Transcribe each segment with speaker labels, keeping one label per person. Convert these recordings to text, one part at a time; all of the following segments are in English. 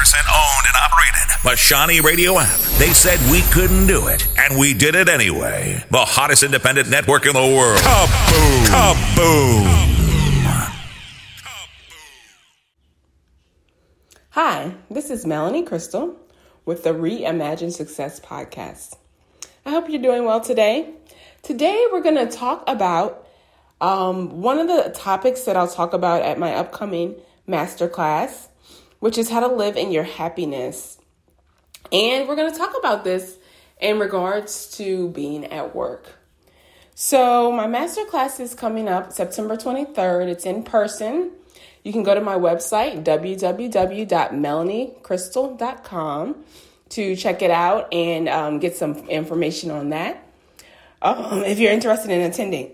Speaker 1: owned and operated. The Shawnee Radio app. They said we couldn't do it, and we did it anyway. The hottest independent network in the world. Kaboom! Kaboom!
Speaker 2: Hi, this is Melanie Crystal with the Reimagine Success podcast. I hope you're doing well today. Today, we're going to talk about one of the topics that I'll talk about at my upcoming masterclass, which is how to live in your happiness. And we're going to talk about this in regards to being at work. So my masterclass is coming up September 23rd. It's in person. You can go to my website, www.melaniecrystal.com, to check it out and get some information on that if you're interested in attending.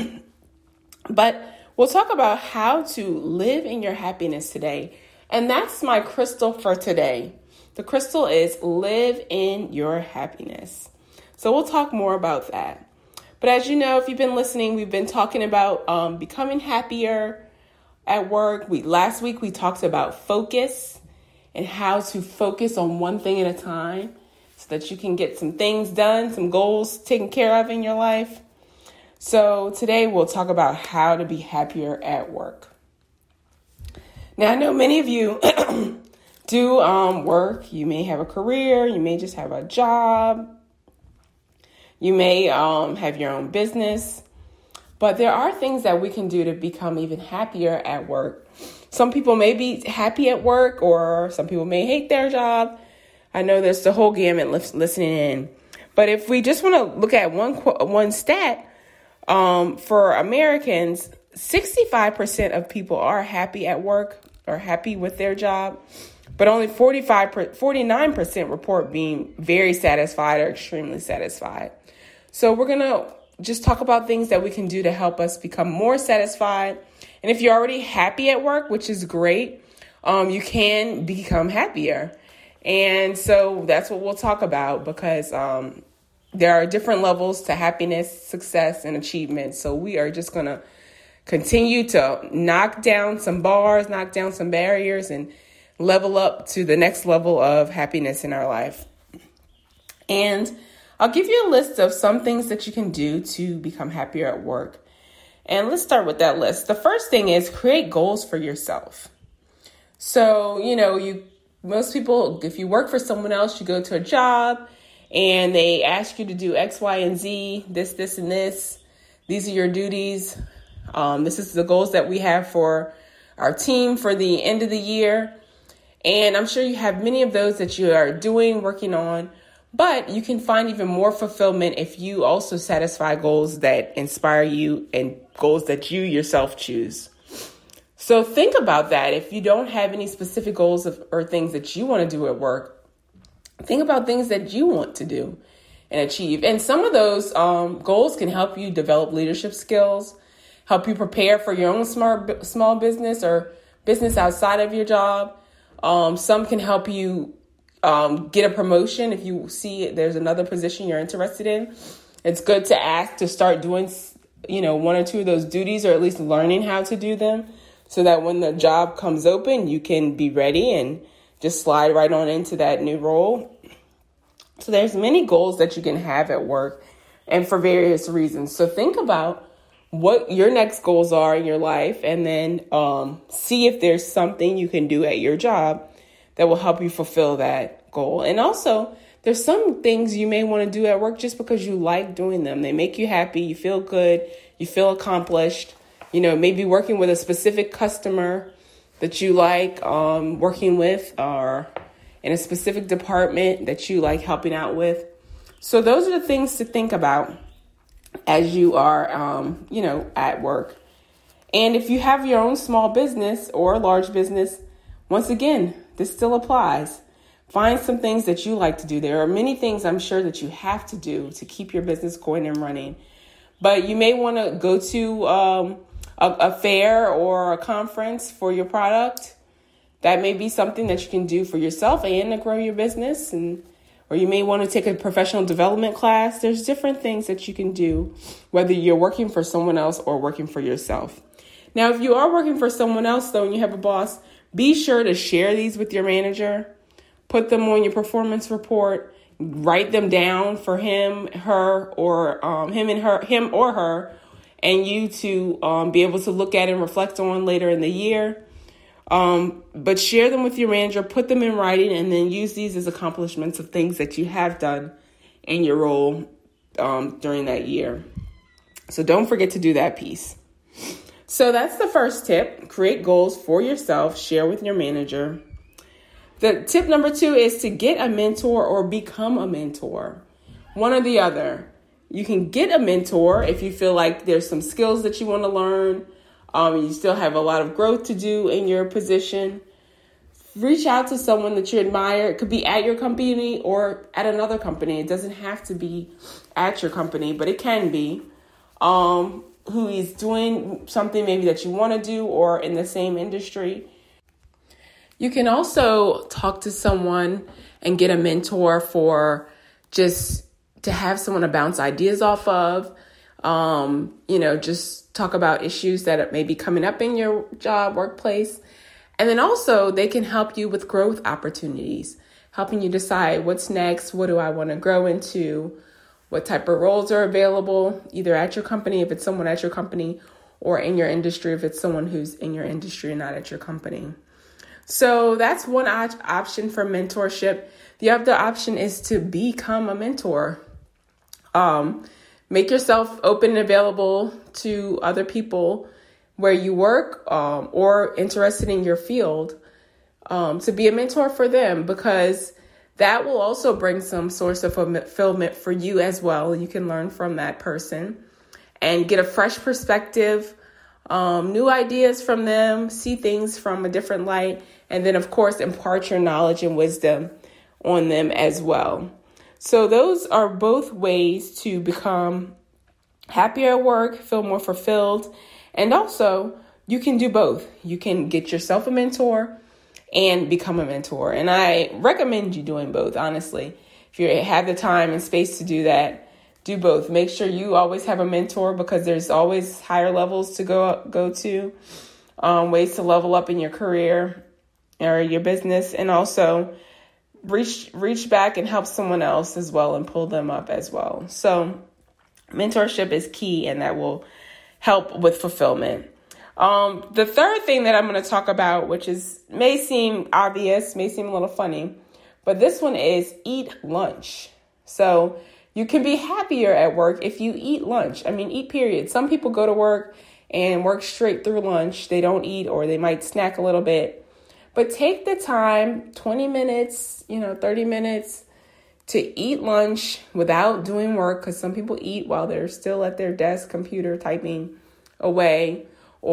Speaker 2: But we'll talk about how to live in your happiness today. And that's my crystal for today. The crystal is live in your happiness. So we'll talk more about that. But as you know, if you've been listening, we've been talking about becoming happier at work. Last week we talked about focus and how to focus on one thing at a time so that you can get some things done, some goals taken care of in your life. So today we'll talk about how to be happier at work. Now, I know many of you do work. You may have a career. You may just have a job. You may have your own business. But there are things that we can do to become even happier at work. Some people may be happy at work, or some people may hate their job. I know there's the whole gamut listening in. But if we just want to look at one stat, for Americans, 65% of people are happy at work or happy with their job, but only 49% report being very satisfied or extremely satisfied. So we're going to just talk about things that we can do to help us become more satisfied. And if you're already happy at work, which is great, you can become happier. And so that's what we'll talk about, because there are different levels to happiness, success, and achievement. So we are just going to continue to knock down some bars, knock down some barriers, and level up to the next level of happiness in our life. And I'll give you a list of some things that you can do to become happier at work. And let's start with that list. The first thing is create goals for yourself. So, most people, if you work for someone else, you go to a job and they ask you to do X, Y, and Z, this, and this. These are your duties. This is the goals that we have for our team for the end of the year. And I'm sure you have many of those that you are doing, working on. But you can find even more fulfillment if you also satisfy goals that inspire you and goals that you yourself choose. So think about that. If you don't have any specific goals or things that you want to do at work, think about things that you want to do and achieve. And some of those goals can help you develop leadership skills, help you prepare for your own small business or business outside of your job. Some can help you get a promotion if you see there's another position you're interested in. It's good to ask to start doing, one or two of those duties, or at least learning how to do them, so that when the job comes open, you can be ready and just slide right on into that new role. So there's many goals that you can have at work and for various reasons. So think about what your next goals are in your life, and then see if there's something you can do at your job that will help you fulfill that goal. And also, there's some things you may want to do at work just because you like doing them. They make you happy, you feel good, you feel accomplished. Maybe working with a specific customer that you like working with, or in a specific department that you like helping out with. So those are the things to think about as you are, at work. And if you have your own small business or large business, once again, this still applies. Find some things that you like to do. There are many things I'm sure that you have to do to keep your business going and running. But you may want to go to a fair or a conference for your product. That may be something that you can do for yourself and to grow your business. Or you may want to take a professional development class. There's different things that you can do, whether you're working for someone else or working for yourself. Now, if you are working for someone else, though, and you have a boss, be sure to share these with your manager. put them on your performance report, write them down for him, her, or him or her, and you to be able to look at and reflect on later in the year. But share them with your manager, put them in writing, and then use these as accomplishments of things that you have done in your role during that year. So don't forget to do that piece. So that's the first tip. Create goals for yourself. Share with your manager. The tip number 2 is to get a mentor or become a mentor. One or the other. You can get a mentor if you feel like there's some skills that you want to learn. You still have a lot of growth to do in your position. Reach out to someone that you admire. It could be at your company or at another company. It doesn't have to be at your company, but it can be. Who is doing something maybe that you want to do or in the same industry. You can also talk to someone and get a mentor for just to have someone to bounce ideas off of. Just talk about issues that may be coming up in your job, workplace. And then also they can help you with growth opportunities, helping you decide what's next, what do I want to grow into, what type of roles are available, either at your company, if it's someone at your company, or in your industry, if it's someone who's in your industry and not at your company. So that's one option for mentorship. The other option is to become a mentor. Make yourself open and available to other people where you work or interested in your field to be a mentor for them, because that will also bring some source of fulfillment for you as well. You can learn from that person and get a fresh perspective, new ideas from them, see things from a different light, and then, of course, impart your knowledge and wisdom on them as well. So those are both ways to become happier at work, feel more fulfilled, and also you can do both. You can get yourself a mentor and become a mentor. And I recommend you doing both, honestly. If you have the time and space to do that, do both. Make sure you always have a mentor, because there's always higher levels to go to, ways to level up in your career or your business, and also reach back and help someone else as well and pull them up as well. So mentorship is key, and that will help with fulfillment. The third thing that I'm going to talk about, which may seem obvious, may seem a little funny, but this one is eat lunch. So you can be happier at work if you eat lunch. Eat period. Some people go to work and work straight through lunch. They don't eat, or they might snack a little bit. But take the time, 20 minutes, 30 minutes to eat lunch without doing work, because some people eat while they're still at their desk, computer, typing away.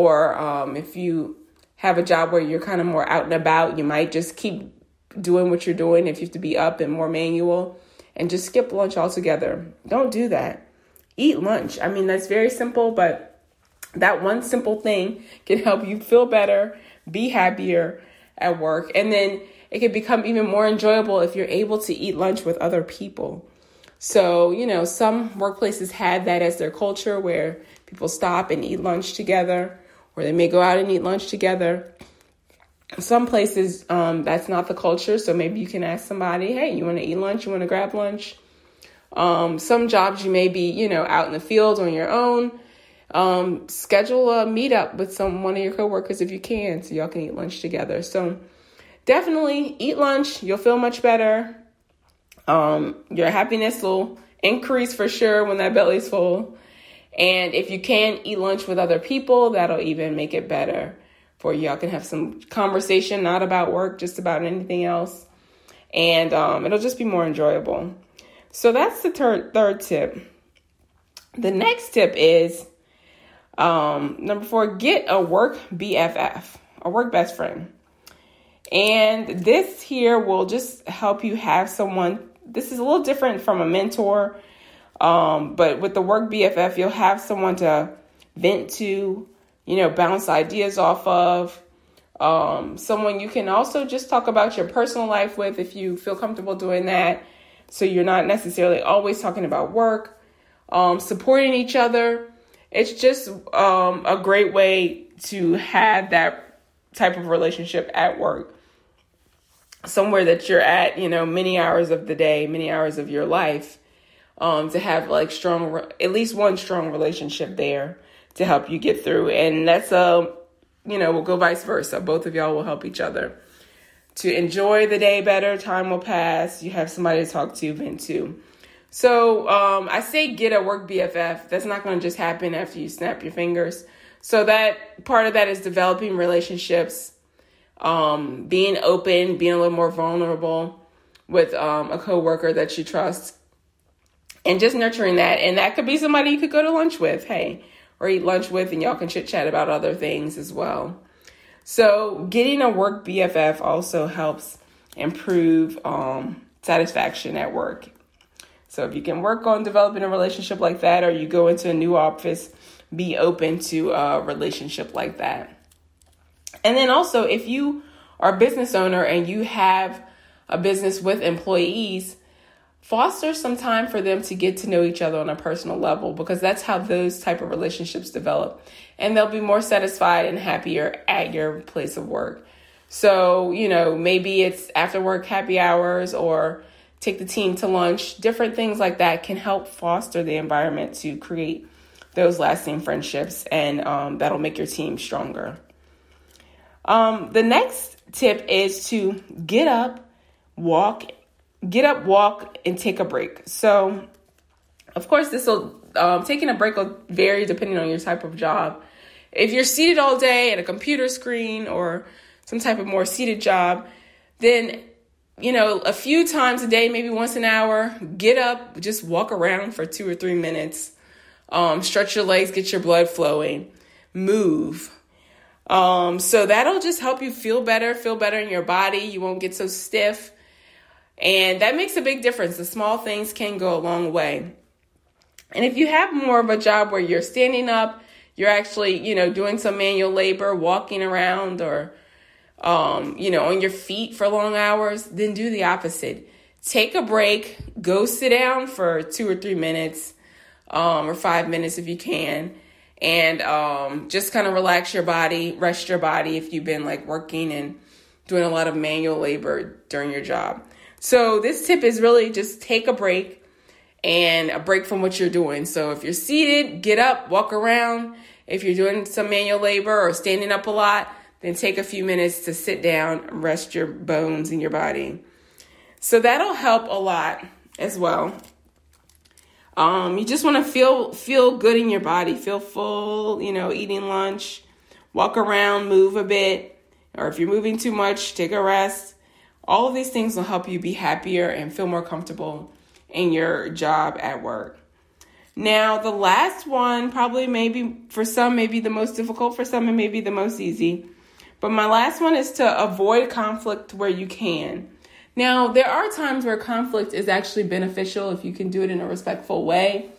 Speaker 2: Or if you have a job where you're kind of more out and about, you might just keep doing what you're doing if you have to be up and more manual, and just skip lunch altogether. Don't do that. Eat lunch. That's very simple, but that one simple thing can help you feel better, be happier at work. And then it can become even more enjoyable if you're able to eat lunch with other people. So, some workplaces have that as their culture, where people stop and eat lunch together, or they may go out and eat lunch together. Some places, that's not the culture. So maybe you can ask somebody, hey, you want to eat lunch? You want to grab lunch? Some jobs you may be, out in the field on your own. Schedule a meetup with one of your coworkers if you can, so y'all can eat lunch together. So definitely eat lunch. You'll feel much better. Your happiness will increase for sure when that belly's full. And if you can eat lunch with other people, that'll even make it better for you. Y'all can have some conversation, not about work, just about anything else. And it'll just be more enjoyable. So that's the third tip. The next tip is number 4, get a work BFF, a work best friend. And this here will just help you have someone. This is a little different from a mentor, but with the work BFF, you'll have someone to vent to, bounce ideas off of. Someone you can also just talk about your personal life with if you feel comfortable doing that. So you're not necessarily always talking about work, supporting each other. It's just a great way to have that type of relationship at work. somewhere that you're at, many hours of the day, many hours of your life, to have like at least one strong relationship there to help you get through. And that's, will go vice versa. Both of y'all will help each other to enjoy the day better. Time will pass. You have somebody to talk to, vent to. So I say get a work BFF. That's not going to just happen after you snap your fingers. So that part of that is developing relationships, being open, being a little more vulnerable with a coworker that you trust, and just nurturing that. And that could be somebody you could go to lunch with, or eat lunch with, and y'all can chit chat about other things as well. So getting a work BFF also helps improve satisfaction at work. So if you can work on developing a relationship like that, or you go into a new office, be open to a relationship like that. And then also, if you are a business owner and you have a business with employees, foster some time for them to get to know each other on a personal level, because that's how those type of relationships develop. And they'll be more satisfied and happier at your place of work. So, maybe it's after work happy hours, or take the team to lunch. Different things like that can help foster the environment to create those lasting friendships, and that'll make your team stronger. The next tip is to get up, walk, and take a break. So, of course, taking a break will vary depending on your type of job. If you're seated all day at a computer screen or some type of more seated job, then, a few times a day, maybe once an hour, get up, just walk around for 2 or 3 minutes, stretch your legs, get your blood flowing, move. So that'll just help you feel better in your body. You won't get so stiff. And that makes a big difference. The small things can go a long way. And if you have more of a job where you're standing up, you're actually, doing some manual labor, walking around, or, on your feet for long hours, then do the opposite. Take a break, go sit down for 2 or 3 minutes, or 5 minutes if you can. And just kind of relax your body, rest your body if you've been working and doing a lot of manual labor during your job. So this tip is really just take a break, and a break from what you're doing. So if you're seated, get up, walk around. If you're doing some manual labor or standing up a lot, then take a few minutes to sit down, rest your bones in your body. So that'll help a lot as well. You just want to feel good in your body, feel full, eating lunch, walk around, move a bit, or if you're moving too much, take a rest. All of these things will help you be happier and feel more comfortable in your job at work. Now, the last one, probably maybe for some, maybe the most difficult, for some, and maybe the most easy. But my last one is to avoid conflict where you can. Now, there are times where conflict is actually beneficial if you can do it in a respectful way.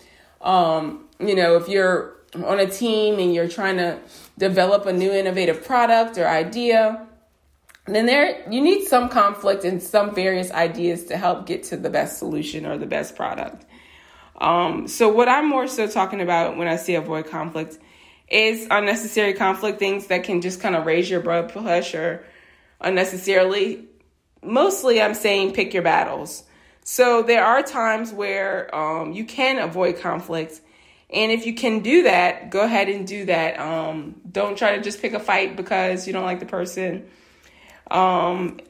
Speaker 2: If you're on a team and you're trying to develop a new innovative product or idea, then you need some conflict and some various ideas to help get to the best solution or the best product. So what I'm more so talking about when I say avoid conflict is unnecessary conflict, things that can just kind of raise your blood pressure unnecessarily. Mostly I'm saying pick your battles. So there are times where you can avoid conflict. And if you can do that, go ahead and do that. Don't try to just pick a fight because you don't like the person. And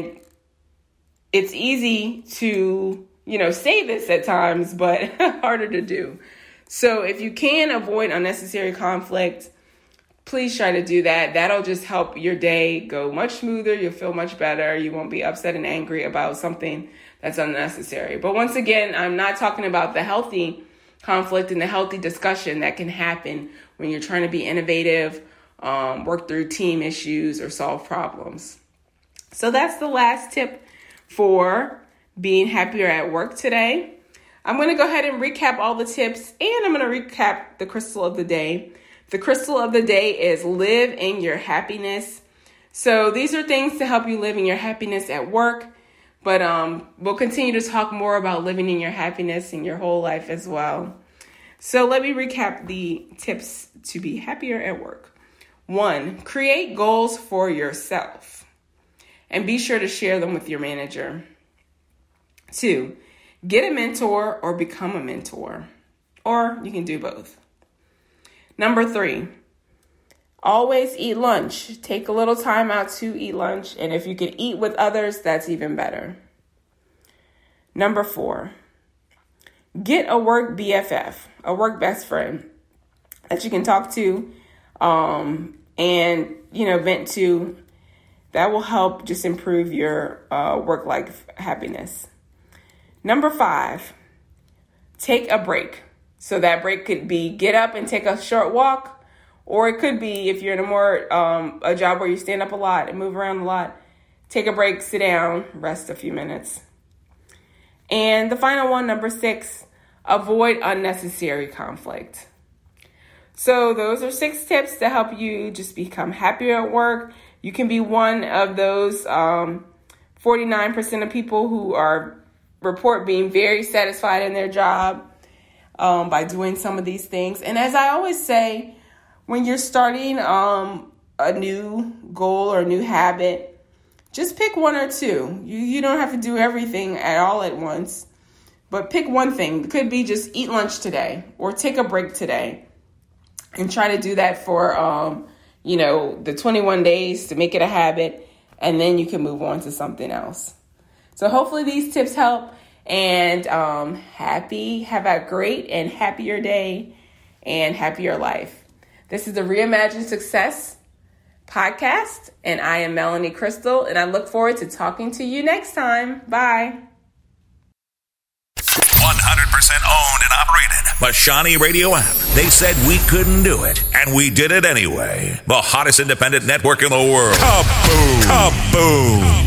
Speaker 2: it's easy to, say this at times, but harder to do. So if you can avoid unnecessary conflict, please try to do that. That'll just help your day go much smoother. You'll feel much better. You won't be upset and angry about something that's unnecessary. But once again, I'm not talking about the healthy conflict and the healthy discussion that can happen when you're trying to be innovative, work through team issues, or solve problems. So that's the last tip for being happier at work today. I'm going to go ahead and recap all the tips, and I'm going to recap the crystal of the day. The crystal of the day is live in your happiness. So these are things to help you live in your happiness at work, but we'll continue to talk more about living in your happiness in your whole life as well. So let me recap the tips to be happier at work. 1, create goals for yourself. and be sure to share them with your manager. 2, get a mentor or become a mentor, or you can do both. Number 3, always eat lunch. Take a little time out to eat lunch, and if you can eat with others, that's even better. Number 4, get a work BFF, a work best friend that you can talk to and, vent to. That will help just improve your work-life happiness. Number 5, take a break. So that break could be get up and take a short walk, or it could be if you're in a job where you stand up a lot and move around a lot, take a break, sit down, rest a few minutes. And the final one, number 6, avoid unnecessary conflict. So those are 6 tips to help you just become happier at work. You can be one of those 49% of people who report being very satisfied in their job by doing some of these things. And as I always say, when you're starting a new goal or a new habit, just pick one or 2. You don't have to do everything all at once, but pick one thing. It could be just eat lunch today or take a break today, and try to do that for the 21 days to make it a habit, and then you can move on to something else. So hopefully these tips help, and have a great and happier day and happier life. This is the Reimagine Success podcast, and I am Melanie Crystal, and I look forward to talking to you next time. Bye.
Speaker 1: 100% owned and operated by Shawnee Radio app. They said we couldn't do it, and we did it anyway. The hottest independent network in the world. Kaboom! Kaboom!